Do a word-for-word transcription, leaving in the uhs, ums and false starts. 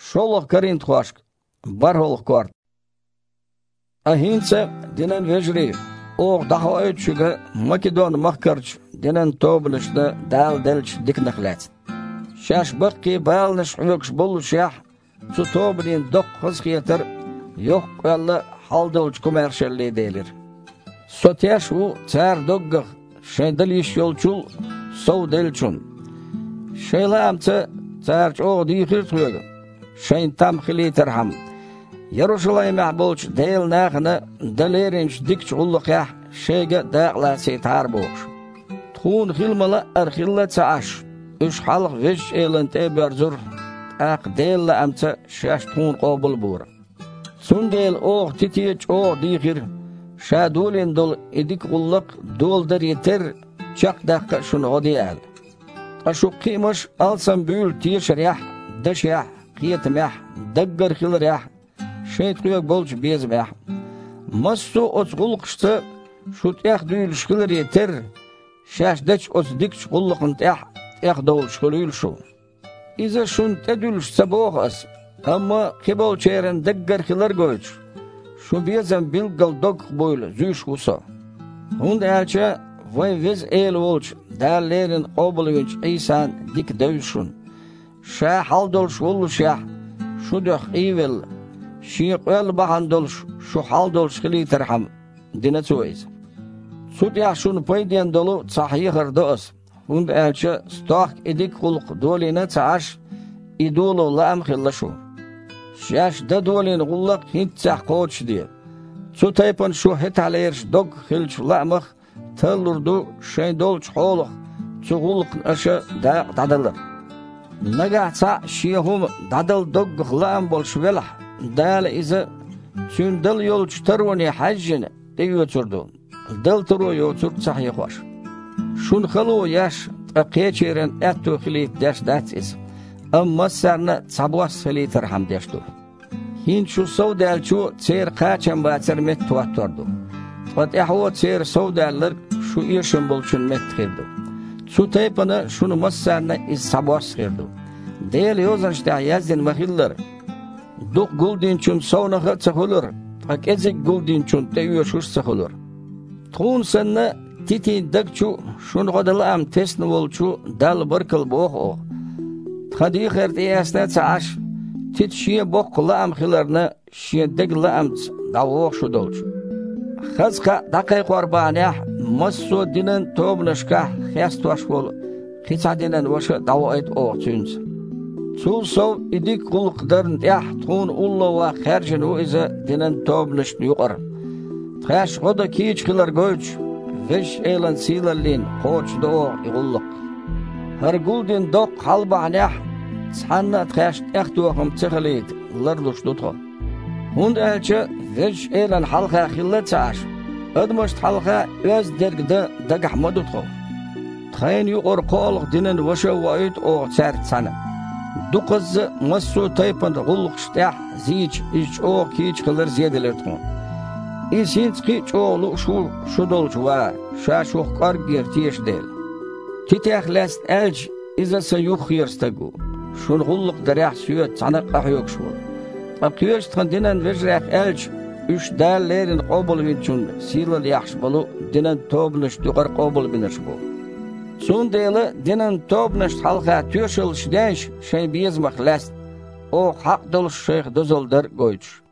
Şoluk karint hoşk, barholuk kort. Ahinse dinen vejri, oğ daha öçüge Makedon mahkarç dinen toblışda dal delç diknaklet. Şaş bakki balnış ökş buluşah, su toblin dok hızkiyetir, yok öyle haldılç komerşelli değilir. Soteş u çar doggıh, şeydil iş yolçul, sov delçun. Şeylamtı çarç oğ dihir tuyugu, şeyin tam hili terham. Yeruşalayim bolç değil nağını dalerinç dikç ullukah şeyge dağlası tar boğuş. Tuğun hilmalı arxilla çaaş. Üç halıq veş elin teberzur. Aq değil amca şaş tuğun qobul buğra. Sun değil oğ titiyeç oğ dihir. Şadulin dol edik ulluk doldur yeter. Çak dakika şunu o diyel. Aşuk kıymış alsam büyül tiyşeriyah. Daşyah, qiyetimyah, daggar xilriyah. Şeyt kuyak bolç bezmeyah. Massu oç gulqıştı, şut yah düyülüşküler yeter. Şaşdaç oç dikç gulluqın tah, yah doğuluşkülüyül şu. İze şun tedülüşse boğaz, ama kibol çeyren daggar xilar goyç. Şu bezem bilgal dog boylu, züş gusa. Hund elçe, vay vez el olç, dağlerin obuluyunç eysan dik dövüşün. Şah haldoluş ollu şah, şu dök ivel, şiq öl bahandoluş, şu haldoluş xili terham, dine çoğuyz. Sut ya şunu paydiyen dolu sahih hırdıız. Hund elçe stok edik kuluk doline çaaş, idolu laam xillaşu. Şaş da dolin gullak hint çah koç diye. Su taypan şu hit alayırş dog xilç laamıx, tallurdu şey dolç holuk, çuğuluk aşı da dadılır. Nagahsa şiyahum dadal dog laam bolş velah. Dal ize sün dal yolç tarvani hajjini deyi ötürdü. Dal turu yotur sahih hoş. Şun xalu yaş aqeçeren ettu xilip dash dat is. Amma sarna sabwas xili terham dashtu. Hin şu savdal şu çer qaçan baçar met tuatturdu. Fatihu çer savdallar şu işin bolçun met xirdi. Su taypana şunu massarna is sabwas xirdi. Deyel yozanşta yazdin mahillar. Duk guldin çün savnağı çakılır. Ak ezik guldin çün teyiyor şuş çakılır. Tuğun sanna titi dakçu şun qadalam tesni volçu dal barkal boğ o. Hadi xerti yasna çaaş. Tit şiye boq qılam xilarna şiye deglam davoq şu dolçu. Xazqa daqay qorbanah masso dinen tobnashka xestwaş bol. Qisa dinen vaşa davoit o çüns. Sul sov idik qulqdarn yah tuğun ulla va xerjin o ize dinen tobnashni yuqar. Taş qoda kiç xilar goç. Veş elan silallin qoç do iqulluq. Har guldin doq qalbanah Sanna taş ehtuğum çıxılaydı, larduş tutqo. Hund elçe veş elan halqa xilla çaaş. Ödmüş halqa öz dergide dagahma tutqo. Tayın yuqor qolq dinen vaşa vayit o çert sana. Duqızı massu taypan qulqştah ziç iç o kiç qılır ziyadiler tutqo. İsinski çoğulu şu şu dolçu va, şaşuq qar gertiyeş del. Titahlas elç izasa yuq yerstagu. Şun gulluk darah süyet sanak ahyok şu. Aqiyöş tandinen vejrak elç üç dallerin qobul vinçun silal yaxş bolu dinen tobnuş duqar qobul biniş bu. Sun deyli dinen tobnuş halqa tüyşül şdenş şey bizmaq last. O haq doluş şeyh dozolдар goyç.